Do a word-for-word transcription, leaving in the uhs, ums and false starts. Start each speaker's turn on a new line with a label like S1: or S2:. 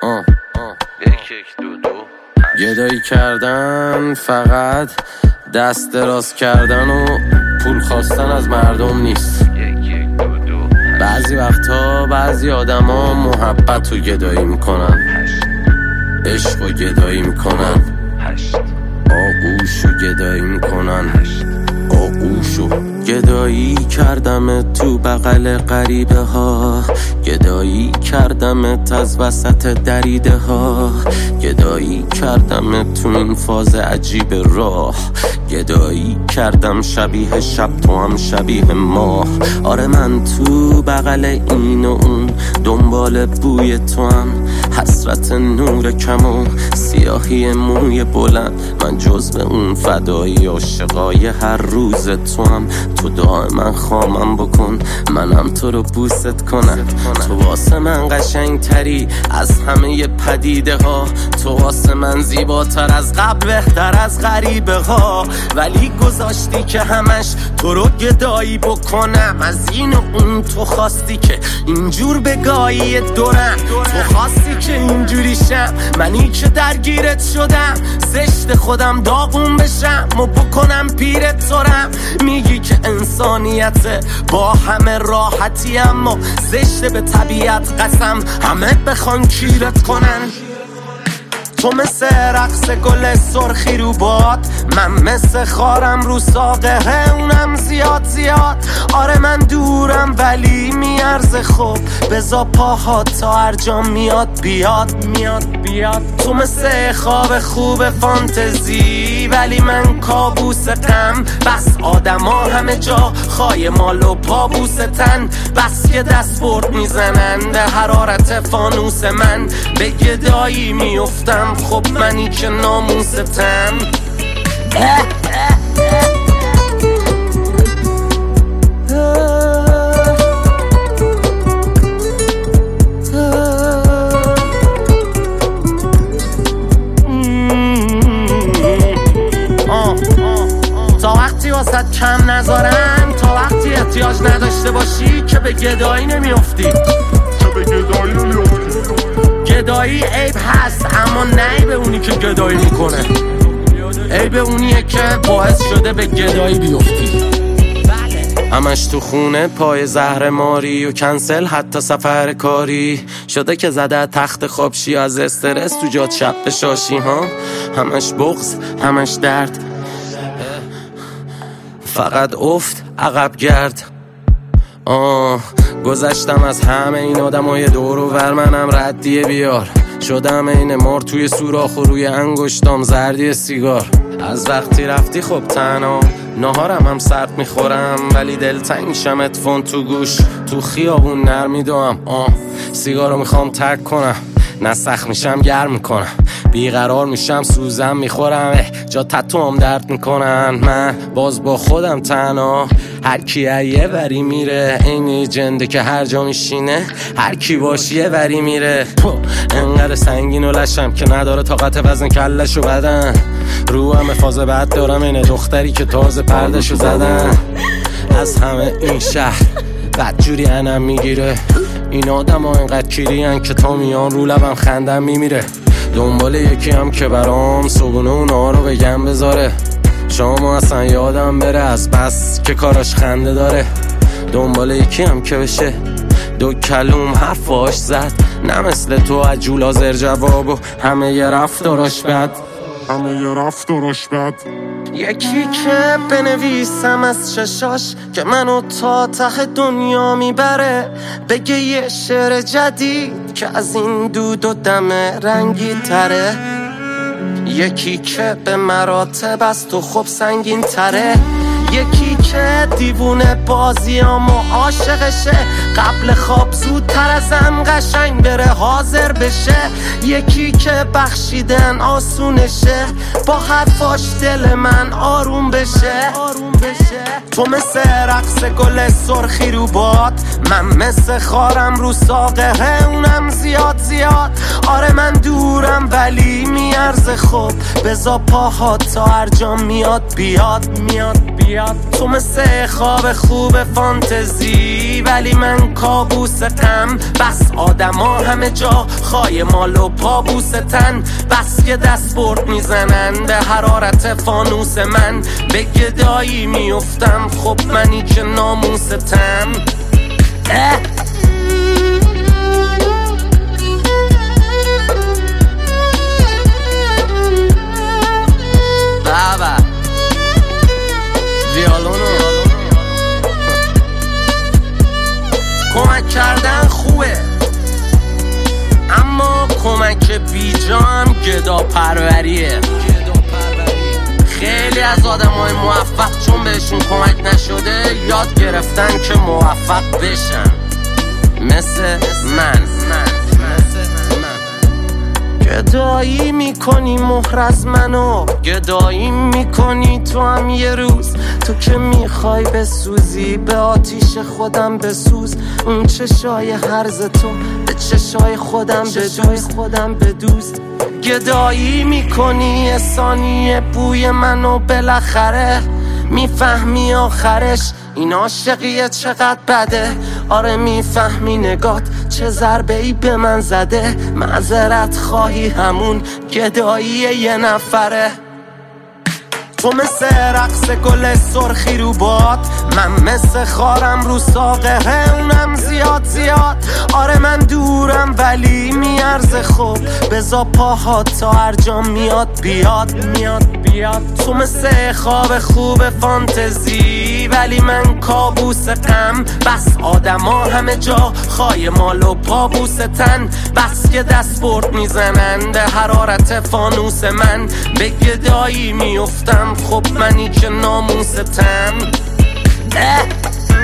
S1: آه یک یک دو دو گدایی کردن فقط دست دراز کردن و پول خواستن از مردم نیست. یک یک دو دو بعضی وقتا بعضی آدما محبت رو گدایی میکنن، عشق رو گدایی میکنن، آغوش رو گدایی میکنن. آغوش رو گدایی کردم تو بغل غریبه ها، گدایی کردمت از وسط دریده ها، گدایی کردم تو این فاز عجیب راه، گدایی کردم شبیه شب تو هم شبیه ماه. آره من تو بغل این و اون دنبال بوی تو هم، حسرت نور کم و سیاهی موی بلند. من جزو اون فدایی عاشقای هر روز تو هم. تو دائما خامم بکن منم تو رو بوست کنم. تو واسه من قشنگ تری از همه پدیده ها، تو واسه من زیباتر از قبل بهتر از غریبه ها. ولی گذاشتی که همش تو رو گدایی بکنم، از این و اون تو خواستی که اینجور بگایی دورم، تو خواستی که اینجوری شم، منی که درگیرت شدم. زشت خودم داغون بشم و بکنم پیرت تورم. میگی که انسانیت با همه راحتی، اما زشت به طبیعت قسم همه بخوان کیرت کنن. تو مثل رقص گل سرخی رو باد، من مثل خارم رو ساقه اونم زیاد زیاد. آره من دورم ولی میارزه خوب، بزا پاها تا هر جا میاد بیاد میاد بیاد. تو مثل خواب خوب فانتزی ولی من کابوس غم. بس آدما همه جا خای مال و پابوستن، بس که دست برد میزنن به حرارت فانوس من. به گدایی میفتم خب منی که ناموستم. تا وقتی واسط کم نذارم، تا وقتی احتیاج نداشته باشی که به گدایی نمیافتی، که به گدایی نمیافتی. گدایی عیب هست اما نه به اونی که گدایی میکنه، عیب اونیه که باعث شده به گدایی بیفتی. همش تو خونه پای زهر ماری و کنسل حتی سفر کاری شده که زده تخت خواب شی از استرس تو جات شب بشاشی ها. همش بغض همش درد، فقط افت عقب گرد. آه گذشتم از همه این آدمای دور و ور، منم ردیه بیار شدم این مار توی سوراخ و روی انگشتام زردی سیگار. از وقتی رفتی خب تنها نهارم هم سرد میخورم، ولی دلتنگ میشم اتفون تو گوش تو خیابون نرمی دوام. آه سیگارو میخوام ترک کنم، نه سخت میشم گرم میکنم، بیقرار میشم سوزم میخورم، جا تتوام درد میکنن. من باز با خودم تنها، هر کی یه وری میره، اینی جنده که هر جا میشینه هر کی باشی یه وری میره. انقدر سنگین و لشم که نداره طاقت وزن کلشو بدن، رو همه فاز بد دارم اینه دختری که تازه پردشو زدن. از همه این شهر بدجوری انم میگیره، این آدم ها اینقدر کیری هن که تا میان رو لبم خندم میمیره. دنبال یکی هم که برام صبونه اونا رو بگم بذاره، شما اصلا یادم بره از بس که کاراش خنده داره. دنبال یکی هم که بشه دو کلوم حرفاش زد، نه مثل تو عجول آزر جواب و همه یه رفتاراش بد، همه یه رفتاراش بد. یکی که بنویسم از چشاش که منو تا ته دنیا میبره، بگه یه شعر جدید که از این دود و دم رنگی تره. یکی که به مراتب از تو خوب سنگین تره، یکی که دیوونه بازیام و عاشقشه، قبل خواب زودتر ازم قشنگ بره حاضر بشه. یکی که بخشیدن آسونشه، با حرفاش دل من آروم بشه. تو مثل رقص گل سرخی رو باد، من مثل خارم رو ساقه اونم زیاد زیاد. آره من دورم ولی میارزه. خب بزا پاها تا هر جا میاد بیاد میاد بیاد. تو مثل خواب خوب فانتزی ولی من کابوس غم. بس آدما همه جا خای مال و پابوس تن. بس که دست برد میزنن به حرارت فانوس من. به گدایی میفتم خب منی که ناموستم. اه بابا ویالونو کمک کردن خوبه اما کمک بیجا هم گدا پروریه. خیلی از آدم های موفق چون بهشون کمک نشده یاد گرفتن که موفق بشن. مثل من گدایی میکنی مهر از منو، گدایی میکنی تو هم یه روز. تو که میخوای بسوزی به آتیش خودم بسوز. اون چشای هرز تو به چشای خودم بدوز خودم بدوز. گدایی میکنی یه ثانیه بوی منو بالاخره میفهمی آخرش این عاشقیه چقدر بده. آره میفهمی نگات چه ضربه ای به من زده. معذرت خواهی همون گدایی یه نفره. تو مثل رقص گل سرخی رو باد، من مثل خارم رو ساقه اونم زیاد زیاد. آره من دورم ولی میارزه. خب بزا پاها تا هر جا میاد بیاد میاد بیاد. تو مثل خواب خوب فانتزی ولی من کابوس غم. بس آدما همه جا خای مال و پابوس تن. بس که دست برد میزنن به حرارت فانوس من. به گدایی میفتم خب منی که ناموستم. اه